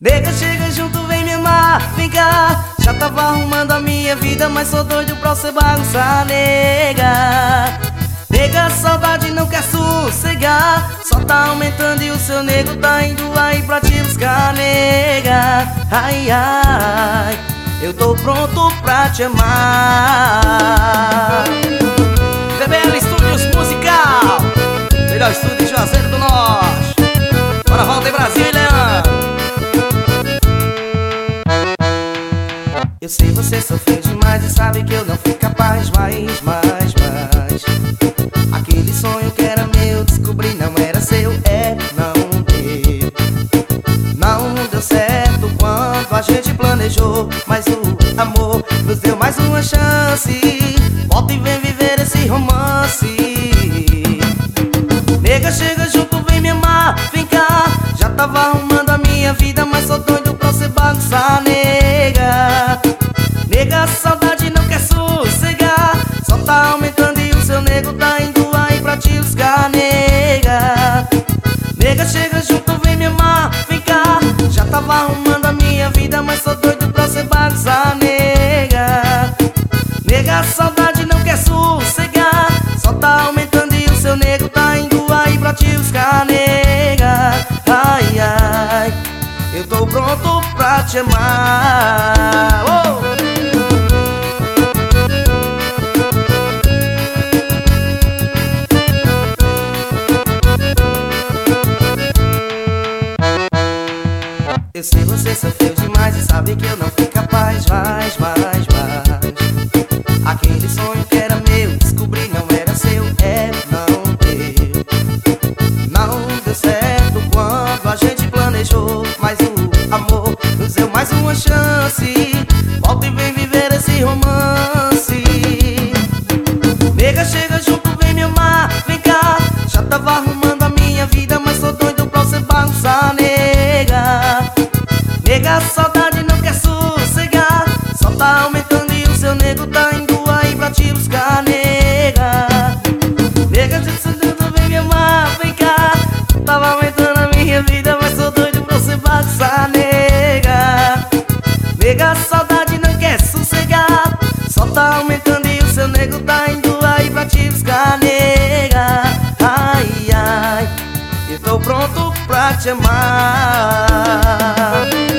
Nega, chega junto, vem me amar, vem cá. Já tava arrumando a minha vida, mas sou doido pra você bagunçar, nega. Nega, a saudade não quer sossegar, só tá aumentando e o seu nego tá indo aí pra te buscar, nega. Ai, ai, eu tô pronto pra te amar. VBL Estúdios Musical, melhor estúdio de Juazeiro do Norte. Bora, volta em Brasília. Eu sei, você sofreu demais e sabe que eu não fui capaz, mais. Aquele sonho que era meu, descobri não era seu, não deu. Não deu certo quando a gente planejou, mas o amor nos deu mais uma chance. Volta e vem viver esse romance. Nega, chega junto, vem me amar, vem cá. Já tava arrumando a minha vida, mas sou doido pra você bagunçar, nega. Nega, a saudade não quer sossegar, só tá aumentando e o seu nego tá indo aí pra te buscar, nega. Nega, chega junto, vem me amar, vem cá. Já tava arrumando a minha vida, mas sou doido pra você bagunçar, nega. Nega, a saudade não quer sossegar, só tá aumentando e o seu nego tá indo aí pra te buscar, nega. Ai, ai, eu tô pronto pra te amar. Oh! Eu sei, você sofreu demais e sabe que eu não fui capaz, mais. Aquele sonho que era meu, descobri não era seu, não deu. Não deu certo quando a gente planejou, mas o amor nos deu mais uma chance. Volta e vem viver esse romance. Nega, chega junto, vem me amar, vem cá. Já tava arrumando a minha vida, mas sou doido pra você bagunçar, nega. Nega, a saudade não quer sossegar, só tá aumentando e o seu nego tá indo aí pra te buscar, nega. Nega, não vem me amar, vem cá. Tava aumentando a minha vida, mas sou doido pra você bagunçar, nega. Nega, a saudade não quer sossegar, só tá aumentando e o seu nego tá indo aí pra te buscar, nega. Ai, ai, eu tô pronto pra te amar.